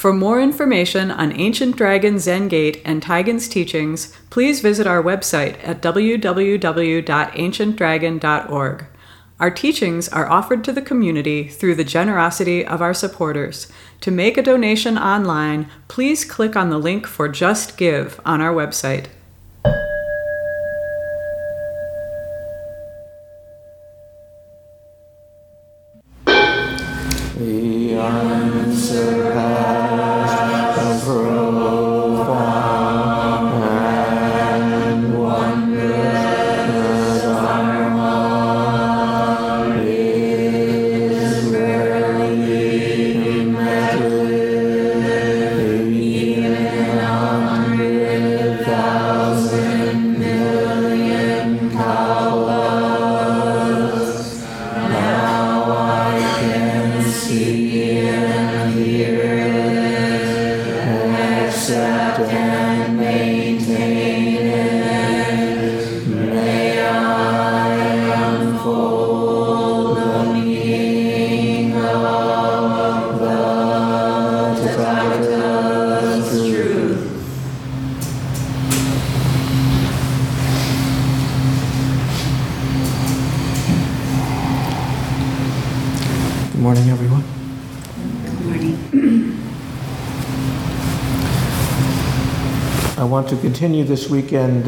For more information on Ancient Dragon Zen Gate and Taigen's teachings, please visit our website at www.ancientdragon.org. Our teachings are offered to the community through the generosity of our supporters. To make a donation online, please click on the link for Just Give on our website. The unsurpassed, profound, and wondrous Dharma is rarely met with, even 100,000 million kalpas. Now I can see and hear it, accept and maintain it. May I unfold the meaning of the Tathagata's truth. Good morning, everyone. Good morning. I want to continue this weekend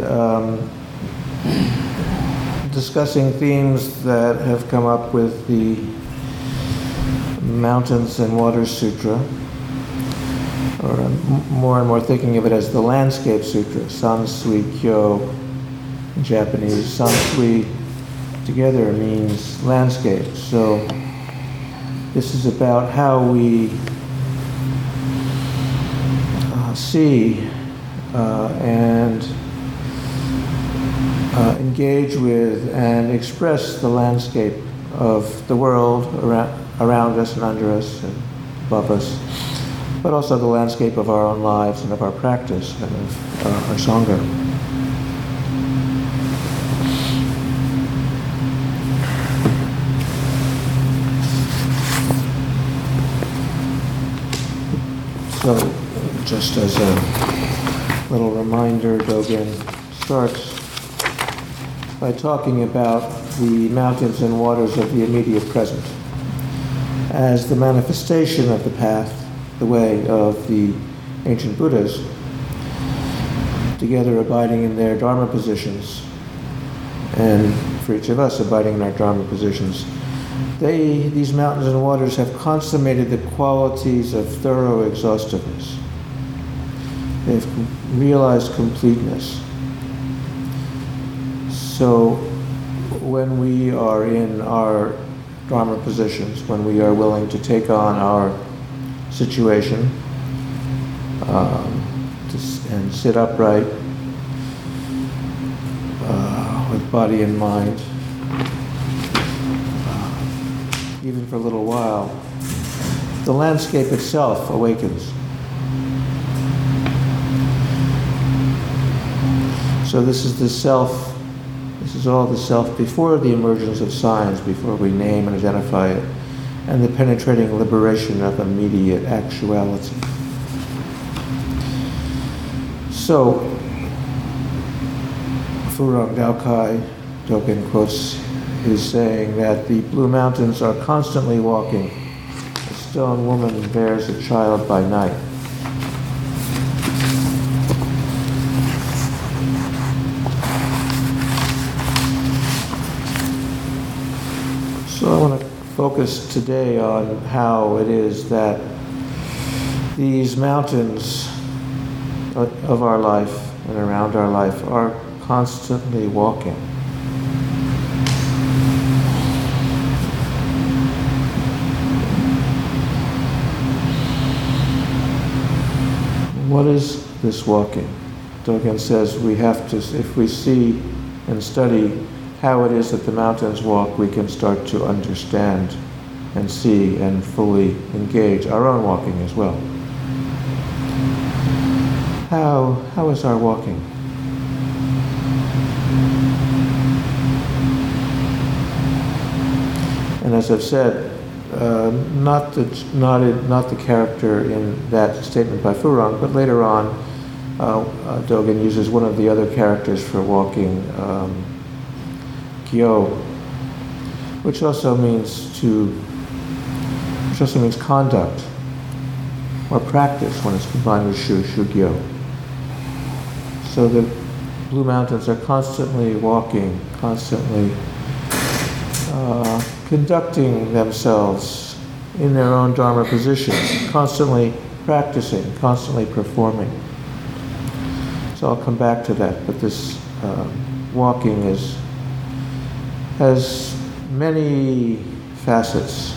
discussing themes that have come up with the Mountains and Waters Sutra, or more and more thinking of it as the Landscape Sutra, Sansui Kyo in Japanese. Sansui together means landscape. So this is about how we see and engage with and express the landscape of the world around us and under us and above us, but also the landscape of our own lives and of our practice and of our Sangha. So, just as a little reminder, Dogen starts by talking about the mountains and waters of the immediate present as the manifestation of the path, the way of the ancient Buddhas, together abiding in their Dharma positions, and for each of us abiding in our Dharma positions. These mountains and waters have consummated the qualities of thorough exhaustiveness. They've realized completeness. So when we are in our Dharma positions, when we are willing to take on our situation and sit upright with body and mind, even for a little while, the landscape itself awakens. So this is the self, this is all the self before the emergence of signs, before we name and identify it, and the penetrating liberation of immediate actuality. So, Furong Daokai, Dogen quotes, is saying that the Blue Mountains are constantly walking. A stone woman bears a child by night. So I want to focus today on how it is that these mountains of our life and around our life are constantly walking. What is this walking? Dogen says we have to, if we see and study how it is that the mountains walk, we can start to understand and see and fully engage our own walking as well. How is our walking? And as I've said, not the character in that statement by Furong, but later on, Dogen uses one of the other characters for walking, Gyo, which also means conduct or practice when it's combined with Shugyo. So the Blue Mountains are constantly walking, constantly conducting themselves in their own Dharma positions, constantly practicing, constantly performing. So I'll come back to that, but this walking has many facets.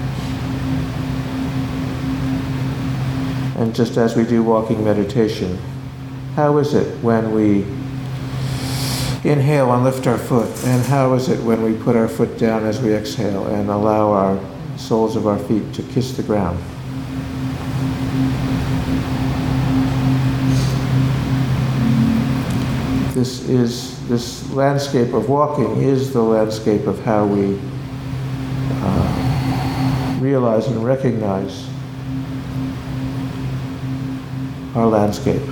And just as we do walking meditation, how is it when we inhale and lift our foot? And how is it when we put our foot down as we exhale and allow our soles of our feet to kiss the ground? This landscape of walking is the landscape of how we realize and recognize our landscape.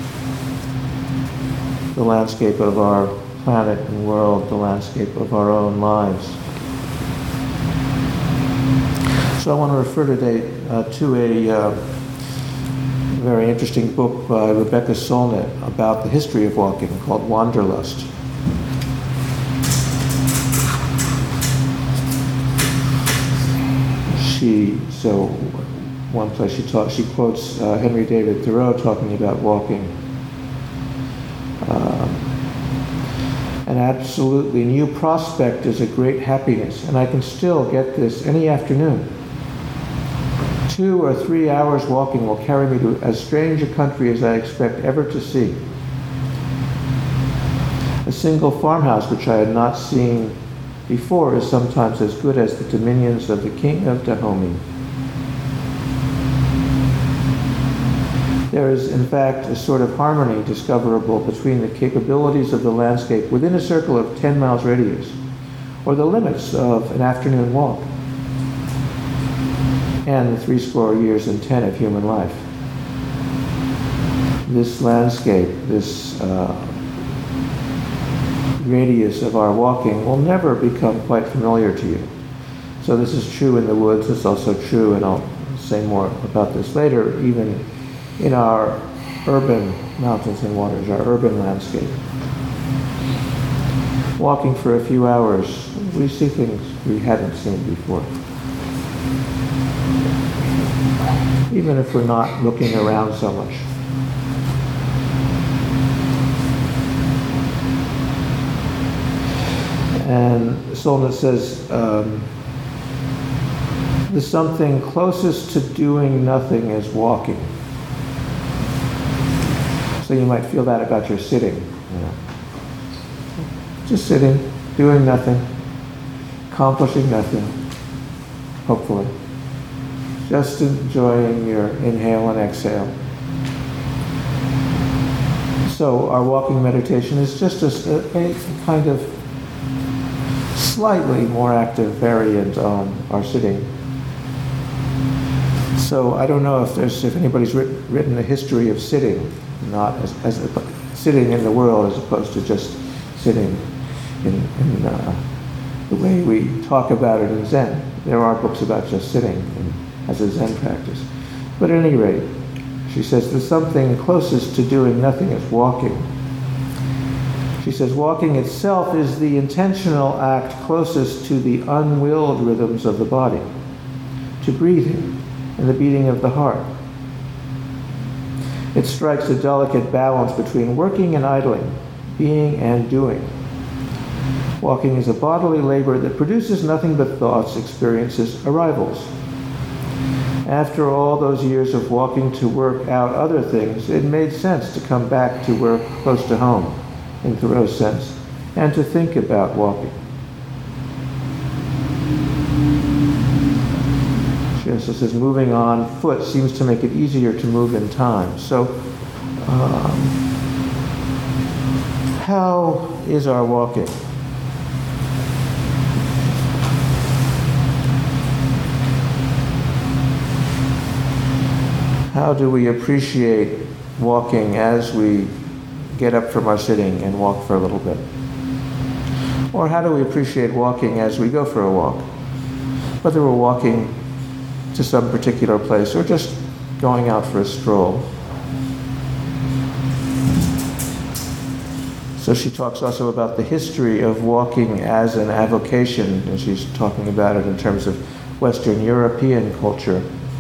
The landscape of our planet and world, the landscape of our own lives. So I want to refer today to a very interesting book by Rebecca Solnit about the history of walking called Wanderlust. One place she quotes Henry David Thoreau talking about walking. An absolutely new prospect is a great happiness, and I can still get this any afternoon. 2 or 3 hours walking will carry me to as strange a country as I expect ever to see. A single farmhouse which I had not seen before is sometimes as good as the dominions of the king of Dahomey. There is, in fact, a sort of harmony discoverable between the capabilities of the landscape within a circle of 10 miles radius, or the limits of an afternoon walk, and the 80 years and 10 of human life. This landscape, this radius of our walking will never become quite familiar to you. So this is true in the woods, it's also true, and I'll say more about this later, even in our urban mountains and waters, our urban landscape. Walking for a few hours, we see things we hadn't seen before. Even if we're not looking around so much. And Solnit says, the something closest to doing nothing is walking. So you might feel that about your sitting. Just sitting, doing nothing, accomplishing nothing, hopefully. Just enjoying your inhale and exhale. So our walking meditation is just a kind of slightly more active variant on our sitting. So I don't know if anybody's written a history of sitting, not as sitting in the world as opposed to just sitting in the way we talk about it in Zen. There are books about just sitting as a Zen practice. But at any rate, she says there's something closest to doing nothing is walking. She says walking itself is the intentional act closest to the unwilled rhythms of the body, to breathing and the beating of the heart. It strikes a delicate balance between working and idling, being and doing. Walking is a bodily labor that produces nothing but thoughts, experiences, arrivals. After all those years of walking to work out other things, it made sense to come back to work close to home, in Thoreau's sense, and to think about walking. She also says moving on foot seems to make it easier to move in time. So, how is our walking? How do we appreciate walking as we get up from our sitting and walk for a little bit? Or how do we appreciate walking as we go for a walk? Whether we're walking to some particular place or just going out for a stroll. So she talks also about the history of walking as an avocation, and she's talking about it in terms of Western European culture,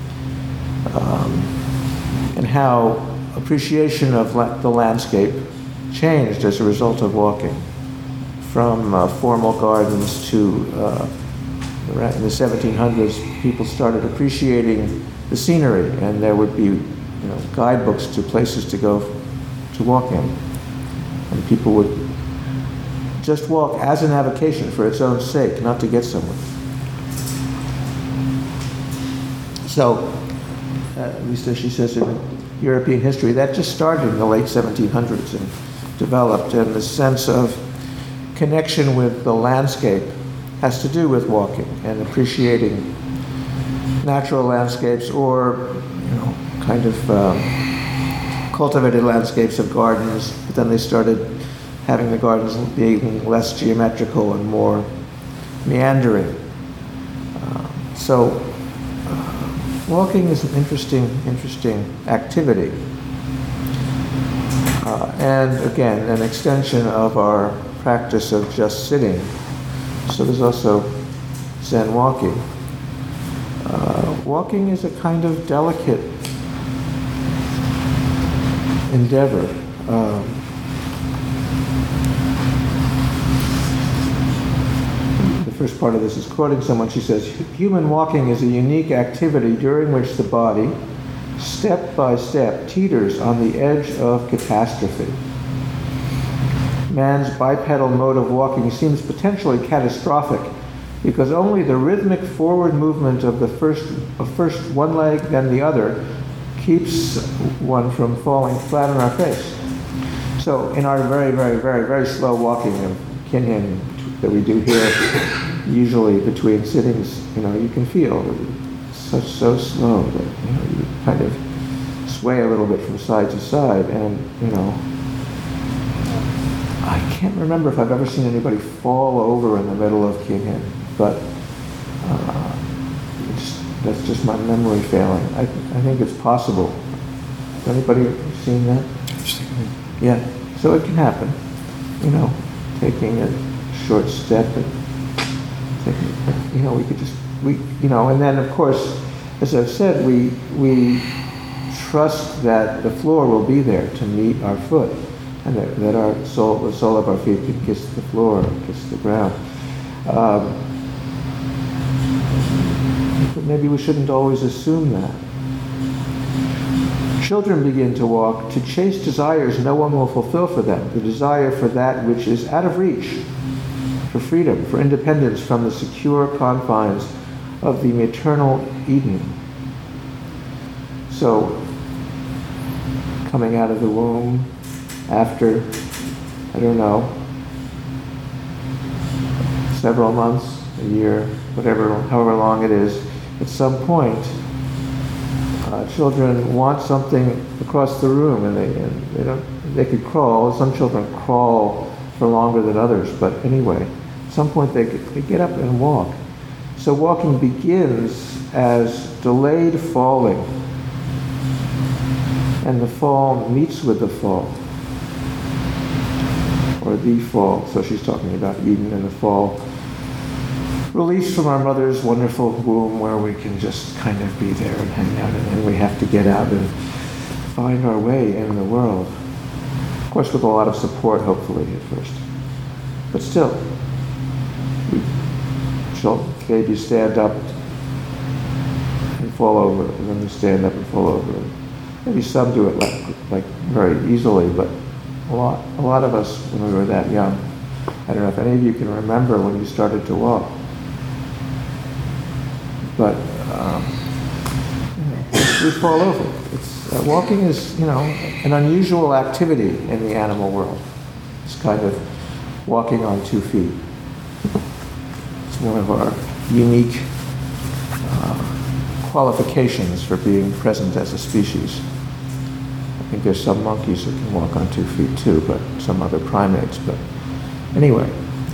and how appreciation of the landscape changed as a result of walking, from formal gardens to, in the 1700s, people started appreciating the scenery, and there would be guidebooks to places to go to walk in. And people would just walk as an avocation for its own sake, not to get somewhere. So, at least as she says in European history, that just started in the late 1700s and developed, and the sense of connection with the landscape has to do with walking and appreciating natural landscapes or, kind of cultivated landscapes of gardens, but then they started having the gardens being less geometrical and more meandering. So walking is an interesting activity. And again, an extension of our practice of just sitting. So there's also Zen walking. Walking is a kind of delicate endeavor. The first part of this is quoting someone. She says, "Human walking is a unique activity during which the body, step by step, teeters on the edge of catastrophe. Man's bipedal mode of walking seems potentially catastrophic because only the rhythmic forward movement of first one leg, then the other, keeps one from falling flat on our face." So in our very, very, very, very slow walking of Kinhin that we do here, usually between sittings, you can feel it's so slow that you kind of sway a little bit from side to side, and I can't remember if I've ever seen anybody fall over in the middle of Kinhin, but that's just my memory failing. I think it's possible. Has anybody seen that? Yeah. So it can happen. Taking a short step and we could just and then of course, as I've said, we trust that the floor will be there to meet our foot, and that the sole of our feet can kiss the floor, kiss the ground. But maybe we shouldn't always assume that. Children begin to walk to chase desires no one will fulfill for them, the desire for that which is out of reach, for freedom, for independence from the secure confines of the maternal Eden. So, coming out of the womb after, several months, a year, however long it is, at some point, children want something across the room, and they could crawl. Some children crawl for longer than others, but anyway, at some point they get up and walk. So walking begins as delayed falling, and the fall meets with the fall, or the fall. So she's talking about Eden and the fall. Released from our mother's wonderful womb, where we can just kind of be there and hang out, and then we have to get out and find our way in the world. Of course, with a lot of support, hopefully, at first. But still, babies stand up and fall over, and then they stand up and fall over. Maybe some do it like very easily, but a lot of us, when we were that young, I don't know if any of you can remember when you started to walk. But we fall over. Walking is, an unusual activity in the animal world. It's kind of walking on 2 feet. It's one of our unique qualifications for being present as a species. I think there's some monkeys that can walk on 2 feet too, but some other primates. But anyway,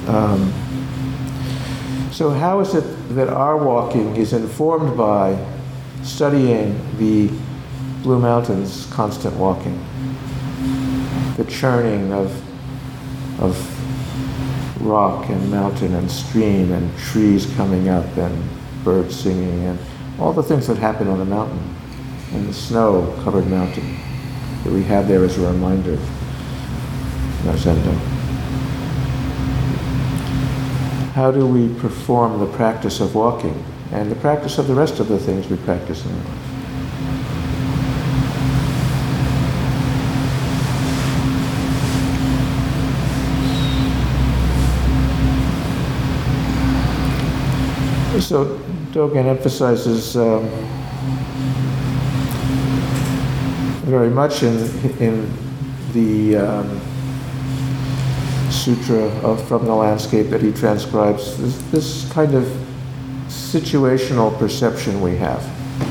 so how is it that our walking is informed by studying the Blue Mountains' constant walking? The churning of rock and mountain and stream and trees coming up and birds singing and all the things that happen on the mountain and the snow-covered mountain that we have there as a reminder in our Zendo. How do we perform the practice of walking and the practice of the rest of the things we practice in life? So Dogen emphasizes very much in the sutra from the landscape that he transcribes this kind of situational perception we have.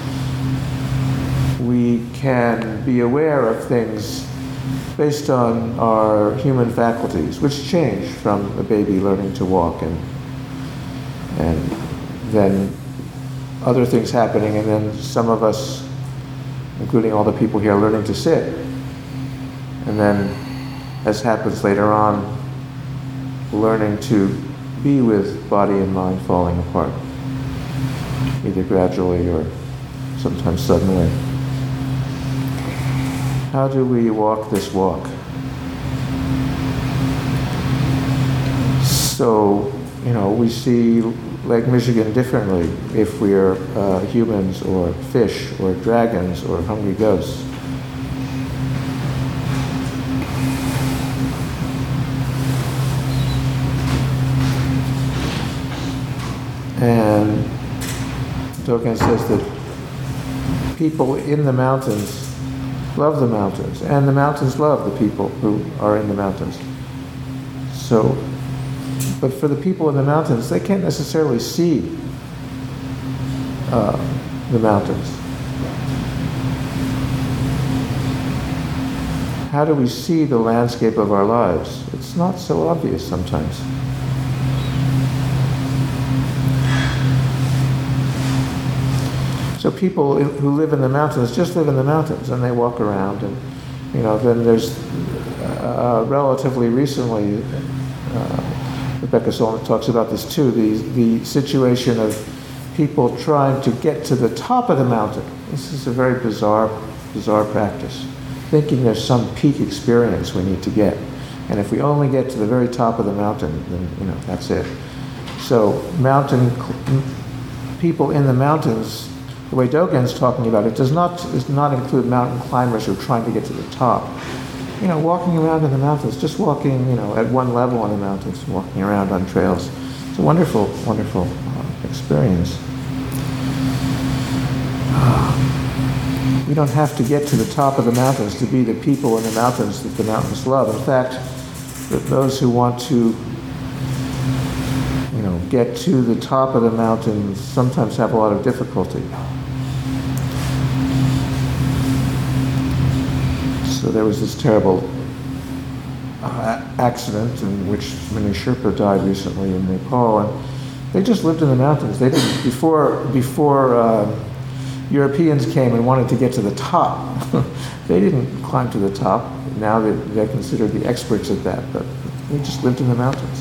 We can be aware of things based on our human faculties, which change from a baby learning to walk and then other things happening, and then some of us, including all the people here, learning to sit. And then, as happens later on, learning to be with body and mind falling apart, either gradually or sometimes suddenly. How do we walk this walk? So, we see Lake Michigan differently if we're humans or fish or dragons or hungry ghosts. And Dogen says that people in the mountains love the mountains, and the mountains love the people who are in the mountains. So, but for the people in the mountains, they can't necessarily see the mountains. How do we see the landscape of our lives? It's not so obvious sometimes. So people who live in the mountains just live in the mountains, and they walk around, and then there's relatively recently, Rebecca Solnit talks about this too, the situation of people trying to get to the top of the mountain. This is a very bizarre practice, thinking there's some peak experience we need to get, and if we only get to the very top of the mountain, then that's it. So people in the mountains, the way Dogen's talking about it, does not include mountain climbers who are trying to get to the top. Walking around in the mountains, just walking, at one level on the mountains, walking around on trails. It's a wonderful, wonderful experience. We don't have to get to the top of the mountains to be the people in the mountains that the mountains love. In fact, those who want to, get to the top of the mountains sometimes have a lot of difficulty. So there was this terrible accident in which Mini Sherpa died recently in Nepal, and they just lived in the mountains. They didn't before Europeans came and wanted to get to the top. They didn't climb to the top. Now they're considered the experts at that, but they just lived in the mountains.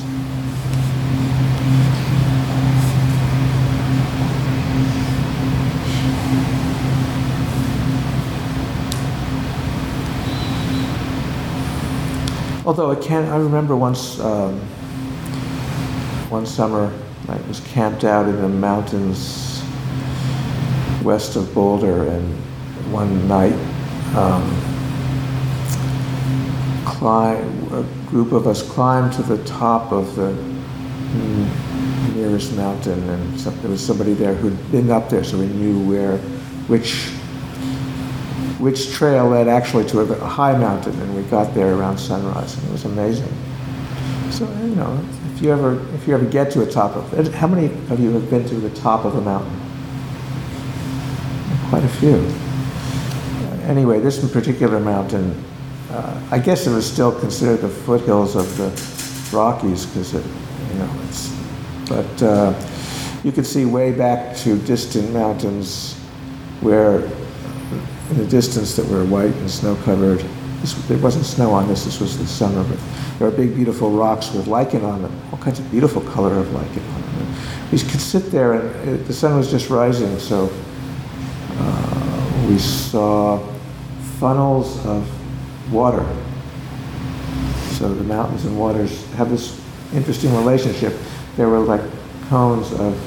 Although I remember once, one summer, I was camped out in the mountains west of Boulder, and one night, a group of us climbed to the top of the nearest mountain, and there was somebody there who'd been up there, so we knew which trail led actually to a high mountain, and we got there around sunrise, and it was amazing. So, if you ever get to a top of it, how many of you have been to the top of a mountain? quite a few. Anyway, this particular mountain, I guess it was still considered the foothills of the Rockies because but you could see way back to distant mountains where in the distance that were white and snow-covered. There wasn't snow on this was the summer, but there are big, beautiful rocks with lichen on them, all kinds of beautiful color of lichen on them. We could sit there, and the sun was just rising, so we saw funnels of water. So the mountains and waters have this interesting relationship. There were like cones of,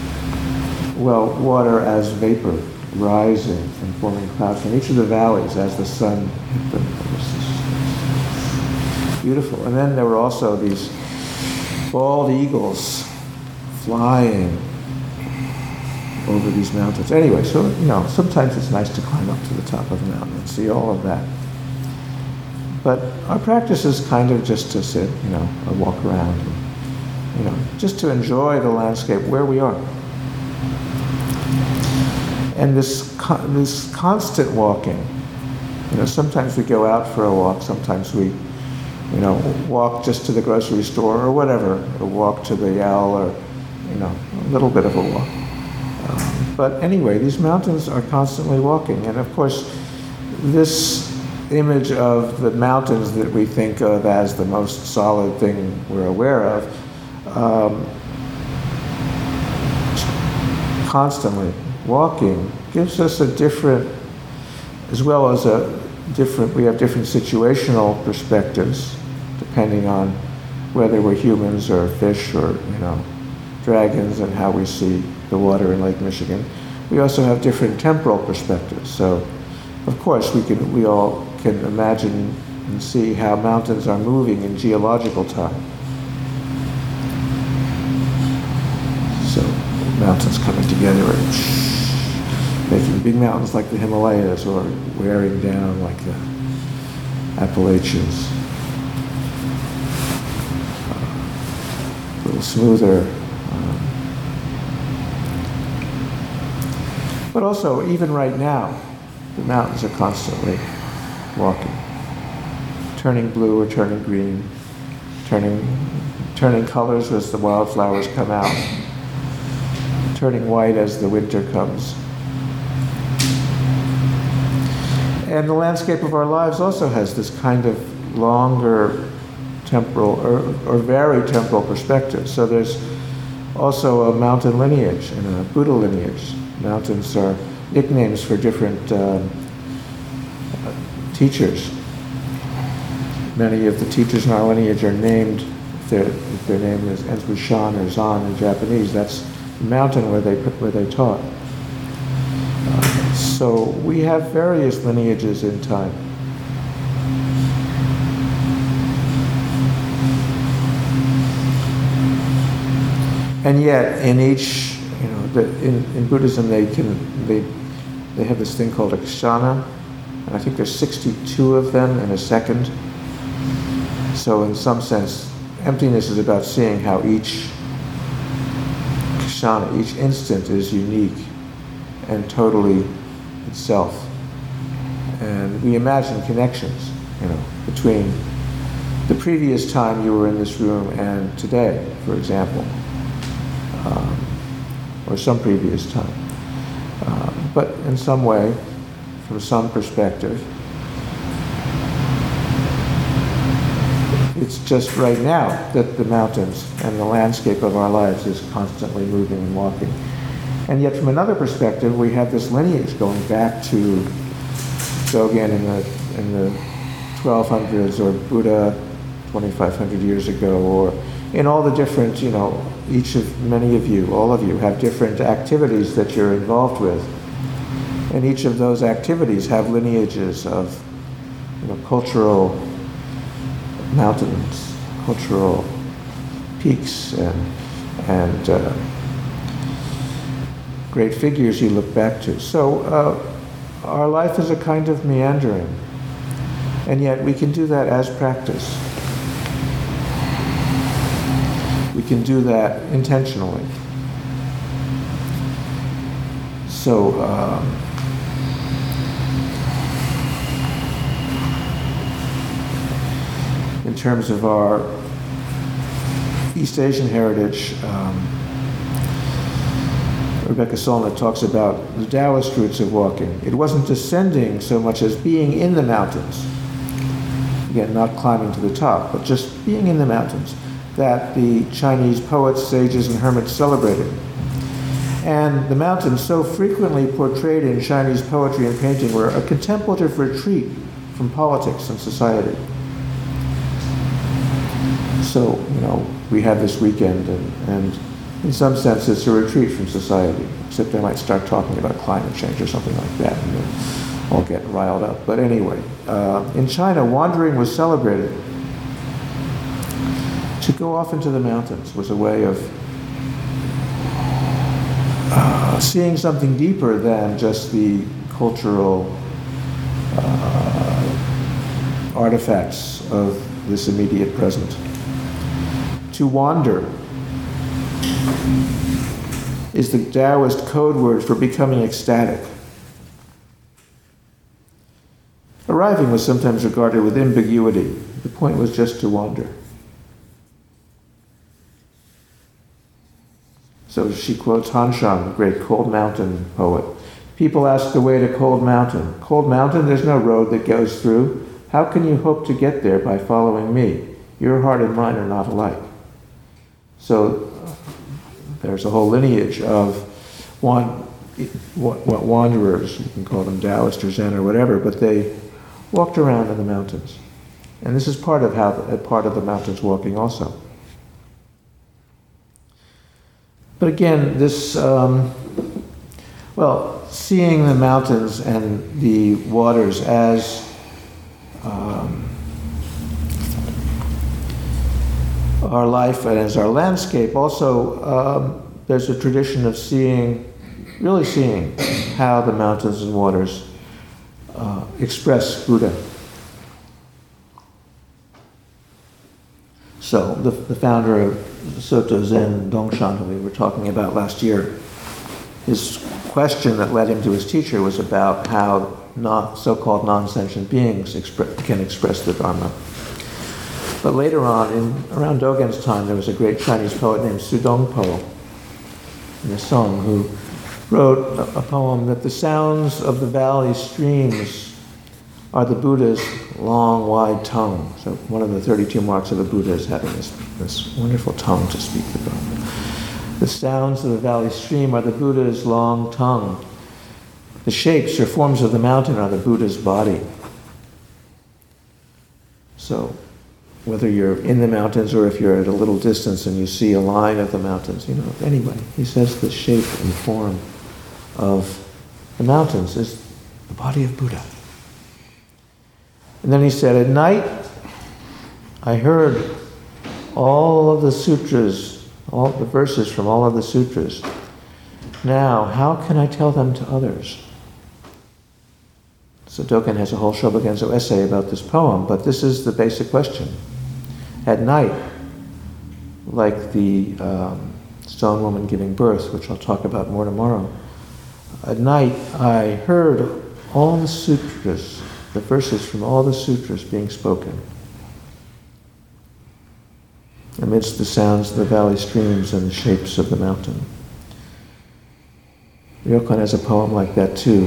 water as vapor rising and forming clouds from each of the valleys as the sun hit them. It was beautiful. And then there were also these bald eagles flying over these mountains. Anyway, so, sometimes it's nice to climb up to the top of a mountain and see all of that. But our practice is kind of just to sit, or walk around, and, just to enjoy the landscape where we are. And this constant walking, sometimes we go out for a walk, sometimes we, walk just to the grocery store or whatever, or walk to the L, or, a little bit of a walk. But anyway, these mountains are constantly walking. And of course, this image of the mountains that we think of as the most solid thing we're aware of, constantly walking gives us a different, as well as we have different situational perspectives, depending on whether we're humans or fish or, dragons, and how we see the water in Lake Michigan. We also have different temporal perspectives. So, of course, we all can imagine and see how mountains are moving in geological time. So, mountains coming together and making big mountains like the Himalayas, or wearing down like the Appalachians. A little smoother. But also, even right now, the mountains are constantly walking, turning blue or turning green, turning colors as the wildflowers come out, turning white as the winter comes. And the landscape of our lives also has this kind of longer temporal or very temporal perspective. So there's also a mountain lineage and a Buddha lineage. Mountains are nicknames for different teachers. Many of the teachers in our lineage are named, if their name ends with Shan or Zan in Japanese, that's the mountain where they taught. So we have various lineages in time. And yet, in each, in Buddhism, they have this thing called a kshana, and I think there's 62 of them in a second. So, in some sense, emptiness is about seeing how each kshana, each instant, is unique and totally itself. And we imagine connections, between the previous time you were in this room and today, for example, or some previous time. But in some way, from some perspective, it's just right now that the mountains and the landscape of our lives is constantly moving and walking. And yet from another perspective, we have this lineage going back to Dogen in the 1200s, or Buddha 2,500 years ago, or in all the different, many of you, all of you, have different activities that you're involved with. And each of those activities have lineages of, cultural mountains, cultural peaks, and great figures you look back to. So our life is a kind of meandering, and yet we can do that as practice. We can do that intentionally. So terms of our East Asian heritage, Rebecca Solnit talks about the Taoist roots of walking. It wasn't descending so much as being in the mountains. Again, not climbing to the top, but just being in the mountains, that the Chinese poets, sages, and hermits celebrated. And the mountains, so frequently portrayed in Chinese poetry and painting, were a contemplative retreat from politics and society. So, we have this weekend, and in some sense it's a retreat from society, except they might start talking about climate change or something like that, and we'll all get riled up. But anyway, in China, wandering was celebrated. To go off into the mountains was a way of seeing something deeper than just the cultural artifacts of this immediate present. To wander is the Taoist code word for becoming ecstatic. Arriving was sometimes regarded with ambiguity. The point was just to wander. So she quotes Han Shan, the great Cold Mountain poet. People ask the way to Cold Mountain. Cold Mountain, there's no road that goes through. How can you hope to get there by following me? Your heart and mine are not alike. So there's a whole lineage of wanderers, you can call them Taoist or Zen or whatever, but they walked around in the mountains. And this is part of the mountains walking also. But again, this, seeing the mountains and the waters as our life and as our landscape, also there's a tradition of really seeing how the mountains and waters express Buddha. So the founder of Soto Zen, Dongshan, who we were talking about last year, his question that led him to his teacher was about how so-called non-sentient beings can express the Dharma. But later on, around Dogen's time, there was a great Chinese poet named Su Dongpo, in a song, who wrote a poem that the sounds of the valley streams are the Buddha's long, wide tongue. So one of the 32 marks of the Buddha is having this wonderful tongue to speak the Dharma. The sounds of the valley stream are the Buddha's long tongue. The shapes or forms of the mountain are the Buddha's body. So whether you're in the mountains or if you're at a little distance and you see a line of the mountains, anyway, he says the shape and form of the mountains is the body of Buddha. And then he said, at night, I heard all of the sutras, all the verses from all of the sutras. Now, how can I tell them to others? So Dogen has a whole Shobogenzo essay about this poem, but this is the basic question. At night, like the stone woman giving birth, which I'll talk about more tomorrow, at night I heard all the sutras, the verses from all the sutras being spoken, amidst the sounds of the valley streams and the shapes of the mountain. Ryokan has a poem like that too,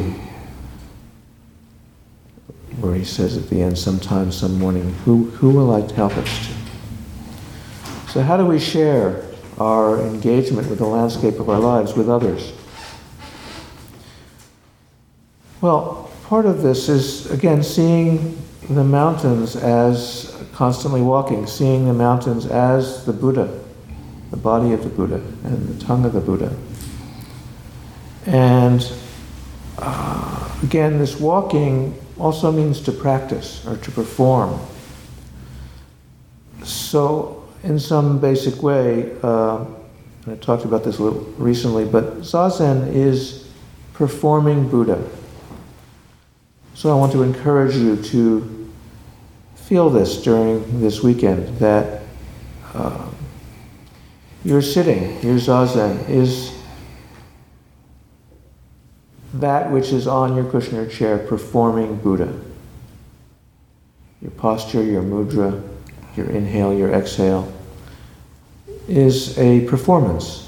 where he says at the end, sometime, some morning, who will I tell this to? So how do we share our engagement with the landscape of our lives with others? Well, part of this is, again, seeing the mountains as constantly walking, seeing the mountains as the Buddha, the body of the Buddha, and the tongue of the Buddha. And again, this walking also means to practice or to perform. So, in some basic way, and I talked about this a little recently, but Zazen is performing Buddha. So I want to encourage you to feel this during this weekend, that your sitting, your Zazen, is that which is on your cushion or chair performing Buddha. Your posture, your mudra, your inhale, your exhale, is a performance.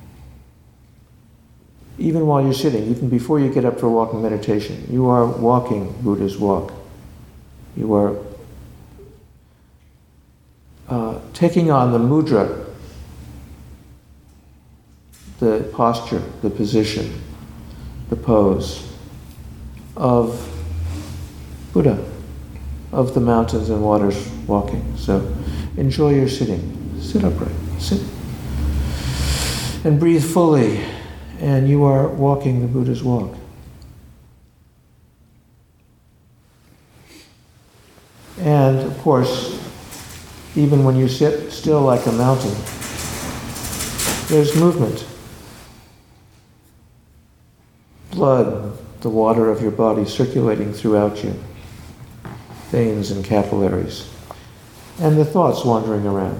Even while you're sitting, even before you get up for walking meditation, you are walking Buddha's walk. You are taking on the mudra, the posture, the position, the pose of Buddha, of the mountains and waters walking. So enjoy your sitting. Sit upright. Sit. And breathe fully. And you are walking the Buddha's walk. And of course, even when you sit still like a mountain, there's movement. Blood, the water of your body circulating throughout you, veins and capillaries, and the thoughts wandering around.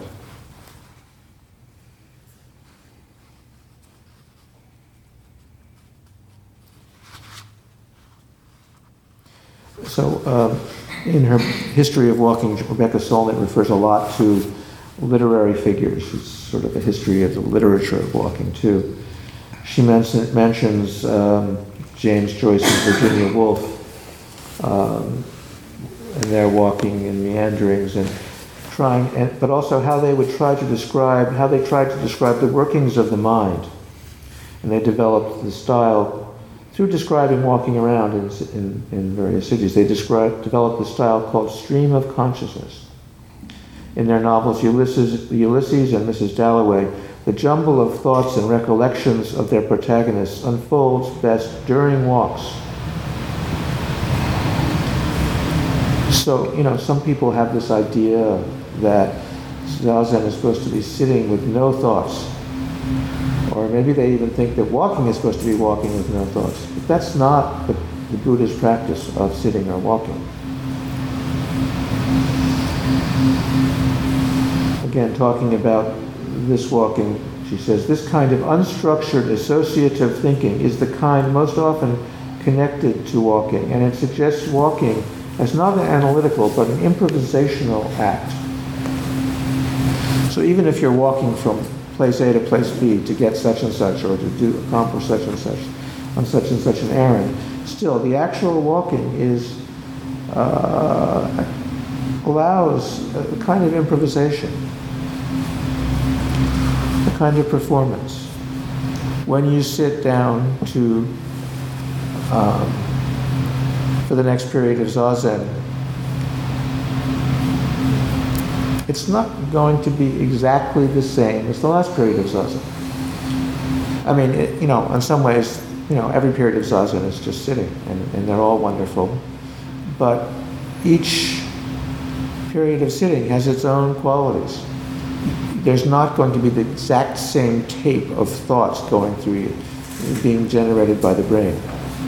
So, in her history of walking, Rebecca Solnit refers a lot to literary figures. It's sort of a history of the literature of walking, too. She mentions James Joyce and Virginia Woolf, and their walking and meanderings, and but also how they tried to describe the workings of the mind. And they developed the style through describing walking around in various cities. They developed the style called stream of consciousness. In their novels Ulysses and Mrs. Dalloway, the jumble of thoughts and recollections of their protagonists unfolds best during walks. So, some people have this idea that Zazen is supposed to be sitting with no thoughts. Or maybe they even think that walking is supposed to be walking with no thoughts. But that's not the Buddha's practice of sitting or walking. Again, talking about this walking, she says, this kind of unstructured associative thinking is the kind most often connected to walking, and it suggests walking as not an analytical but an improvisational act. So even if you're walking from place A to place B to get such and such, or to accomplish such and such on such and such an errand, still the actual walking allows a kind of improvisation, a kind of performance. When you sit down for the next period of Zazen, it's not going to be exactly the same as the last period of Zazen. I mean, in some ways, every period of Zazen is just sitting, and they're all wonderful. But each period of sitting has its own qualities. There's not going to be the exact same tape of thoughts going through you, being generated by the brain.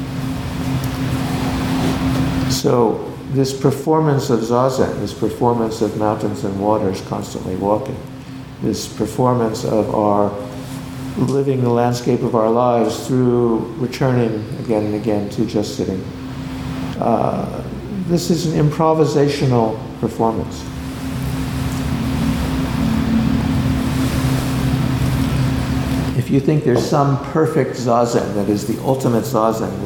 So, this performance of Zazen, this performance of mountains and waters constantly walking, this performance of our living the landscape of our lives through returning again and again to just sitting. This is an improvisational performance. If you think there's some perfect Zazen that is the ultimate Zazen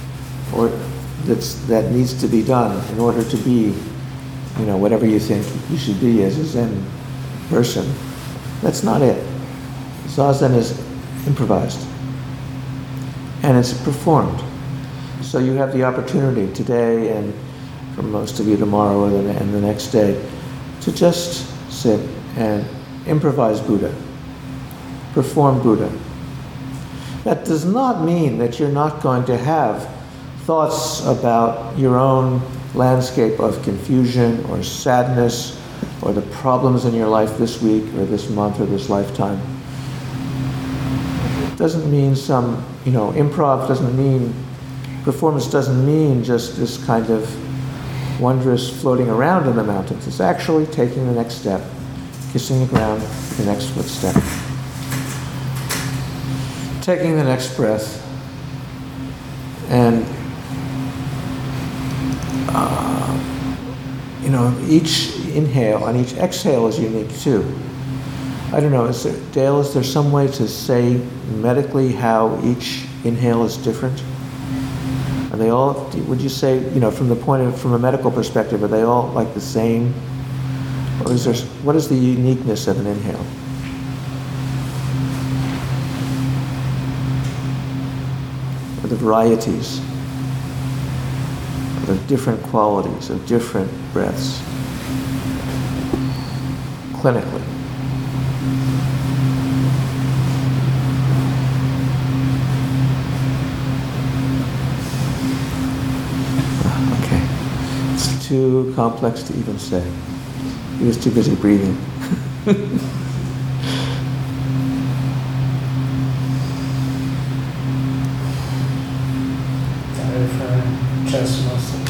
that needs to be done in order to be, whatever you think you should be as a Zen person, that's not it. Zazen is improvised, and it's performed. So you have the opportunity today, and for most of you tomorrow and the next day, to just sit and improvise Buddha, perform Buddha. That does not mean that you're not going to have thoughts about your own landscape of confusion or sadness or the problems in your life this week or this month or this lifetime. It doesn't mean improv doesn't mean, performance doesn't mean just this kind of wondrous floating around in the mountains. It's actually taking the next step, kissing the ground, the next footstep, taking the next breath, and inhale, and each exhale is unique too. I don't know, Dale, is there some way to say medically how each inhale is different? Are they all, would you say, from a medical perspective, are they all like the same? Or what is the uniqueness of an inhale? Or the varieties, or the different qualities of different breaths, clinically? Too complex to even say. He was too busy breathing. Diaphragm, chest muscles.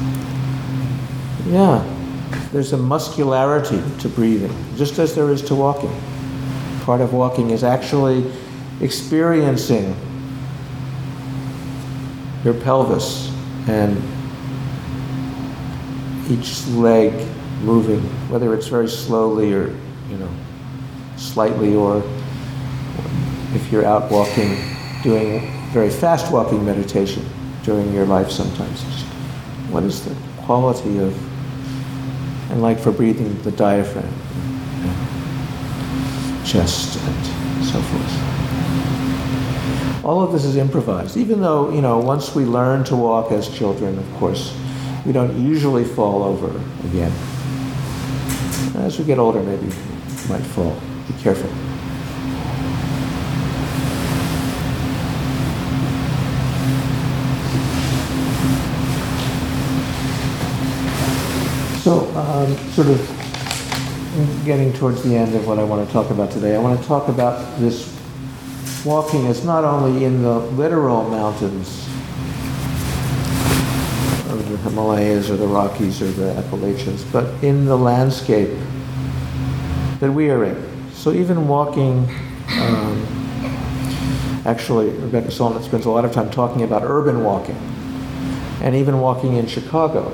Yeah, there's a muscularity to breathing, just as there is to walking. Part of walking is actually experiencing your pelvis and each leg moving, whether it's very slowly or, slightly, or if you're out walking, doing very fast walking meditation during your life sometimes. Just what is the quality of, and like for breathing, the diaphragm, chest, and so forth. All of this is improvised, even though, once we learn to walk as children, of course, we don't usually fall over again. As we get older, maybe we might fall. Be careful. So, sort of getting towards the end of what I want to talk about today, I want to talk about this walking as not only in the literal mountains of the Himalayas or the Rockies or the Appalachians, but in the landscape that we are in. So even walking, actually Rebecca Solnit spends a lot of time talking about urban walking, and even walking in Chicago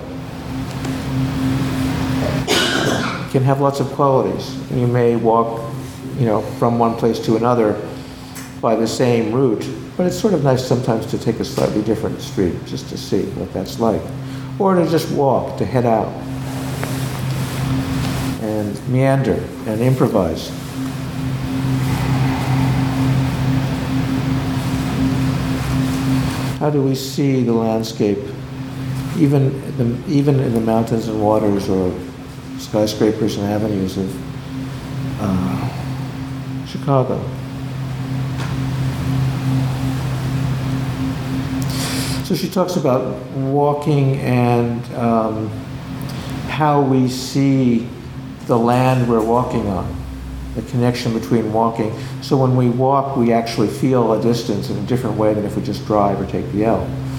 can have lots of qualities. You may walk, from one place to another by the same route, but it's sort of nice sometimes to take a slightly different street just to see what that's like. Or to just walk, to head out and meander and improvise. How do we see the landscape, even in the mountains and waters or skyscrapers and avenues of Chicago? So she talks about walking and how we see the land we're walking on, the connection between walking. So when we walk, we actually feel a distance in a different way than if we just drive or take the L.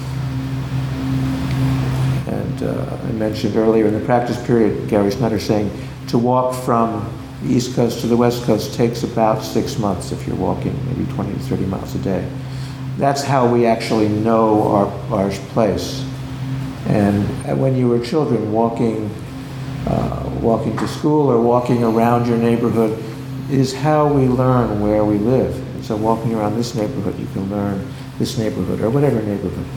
And I mentioned earlier in the practice period, Gary Snyder saying to walk from the East Coast to the West Coast takes about 6 months if you're walking maybe 20 to 30 miles a day. That's how we actually know our place. And when you were children, walking to school or walking around your neighborhood is how we learn where we live. And so walking around this neighborhood, you can learn this neighborhood or whatever neighborhood.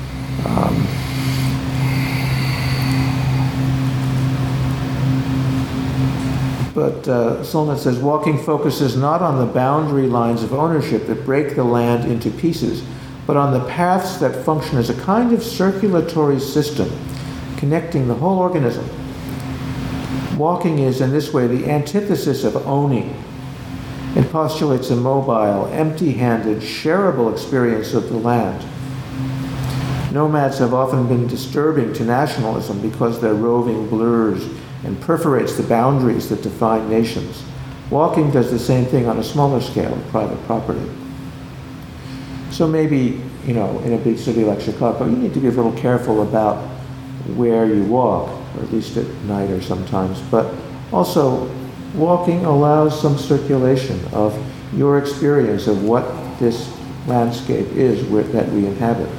But Solnit says, walking focuses not on the boundary lines of ownership that break the land into pieces, but on the paths that function as a kind of circulatory system connecting the whole organism. Walking is, in this way, the antithesis of owning. It postulates a mobile, empty-handed, shareable experience of the land. Nomads have often been disturbing to nationalism because their roving blurs and perforates the boundaries that define nations. Walking does the same thing on a smaller scale of private property. So maybe, in a big city like Chicago, you need to be a little careful about where you walk, or at least at night or sometimes. But also, walking allows some circulation of your experience of what this landscape is that we inhabit.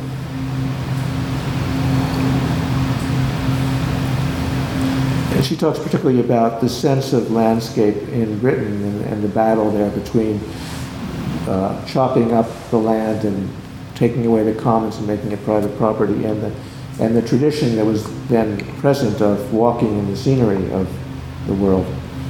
And she talks particularly about the sense of landscape in Britain and the battle there between chopping up the land and taking away the commons and making it private property, and the tradition that was then present of walking in the scenery of the world.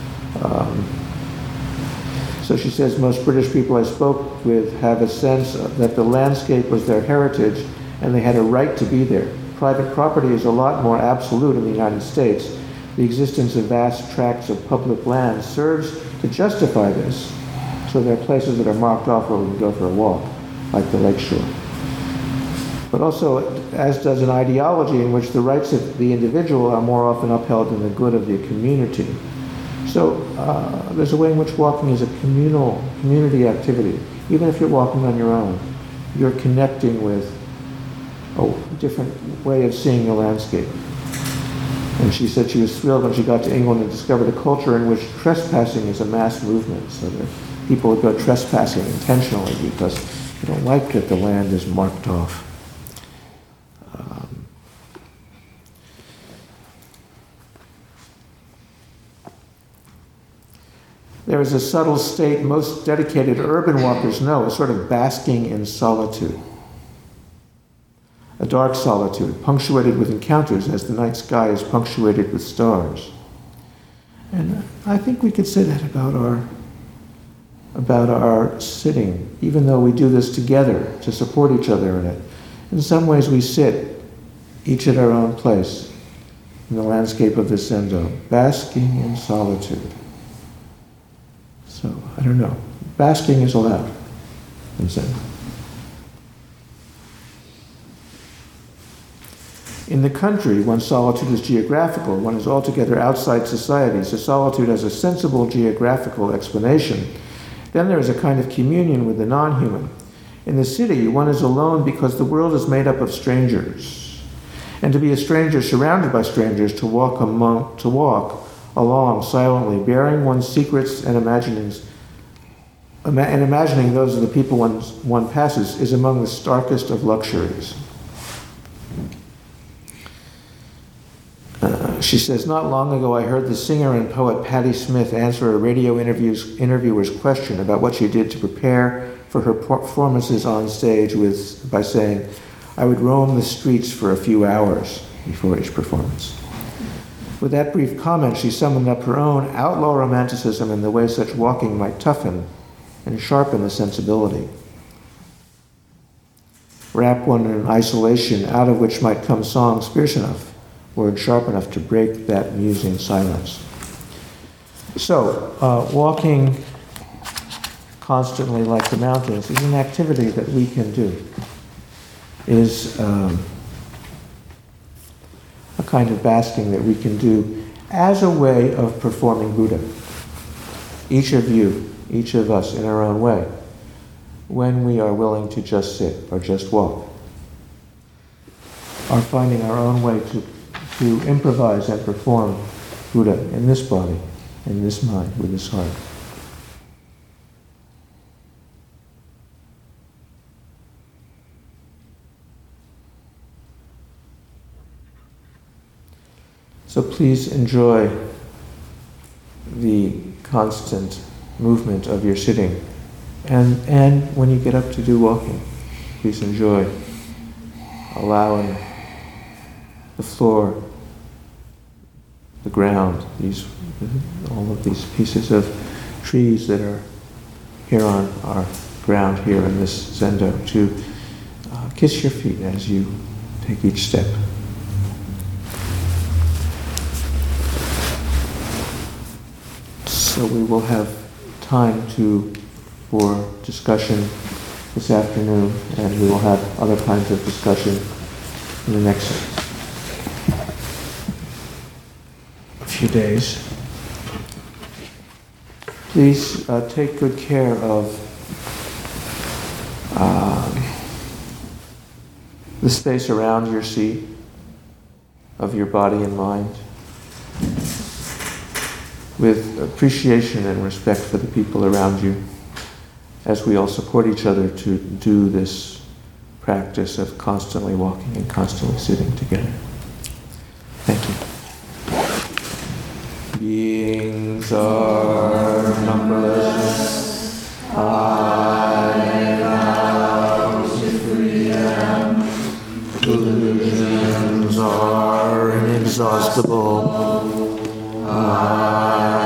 So she says, most British people I spoke with have a sense that the landscape was their heritage and they had a right to be there. Private property is a lot more absolute in the United States. The existence of vast tracts of public land serves to justify this. So there are places that are marked off where we can go for a walk, like the lakeshore. But also, as does an ideology in which the rights of the individual are more often upheld than the good of the community. So there's a way in which walking is a community activity. Even if you're walking on your own, you're connecting with a different way of seeing the landscape. And she said she was thrilled when she got to England and discovered a culture in which trespassing is a mass movement. So that people would go trespassing intentionally because they don't like that the land is marked off. There is a subtle state most dedicated urban walkers know, a sort of basking in solitude. A dark solitude, punctuated with encounters as the night sky is punctuated with stars. And I think we could say that about our sitting, even though we do this together to support each other in it. In some ways we sit, each at our own place, in the landscape of this zendo, basking in solitude. So, I don't know. Basking is allowed in Zen. In the country, one's solitude is geographical. One is altogether outside society, so solitude has a sensible geographical explanation. Then there is a kind of communion with the non-human. In the city, one is alone because the world is made up of strangers. And to be a stranger surrounded by strangers, to walk along silently, bearing one's secrets and imaginings, and imagining those of the people one passes, is among the starkest of luxuries. She says, not long ago I heard the singer and poet Patti Smith answer a radio interviewer's question about what she did to prepare for her performances on stage by saying, I would roam the streets for a few hours before each performance. With that brief comment, she summoned up her own outlaw romanticism in the way such walking might toughen and sharpen the sensibility. Wrap one in an isolation out of which might come songs fierce enough, words sharp enough to break that musing silence. So, walking constantly like the mountains is an activity that we can do. Is a kind of basking that we can do as a way of performing Buddha. Each of you, each of us in our own way, when we are willing to just sit or just walk, are finding our own way to improvise and perform Buddha in this body, in this mind, with this heart. So please enjoy the constant movement of your sitting. And when you get up to do walking, please enjoy allowing the floor, the ground, all of these pieces of trees that are here on our ground here in this zendo to kiss your feet as you take each step. So we will have time for discussion this afternoon, and we will have other kinds of discussion in the next few days. Please take good care of the space around your seat, of your body and mind, with appreciation and respect for the people around you, as we all support each other to do this practice of constantly walking and constantly sitting together. Thank you. Beings are numberless. I vow to free them. Delusions are inexhaustible. I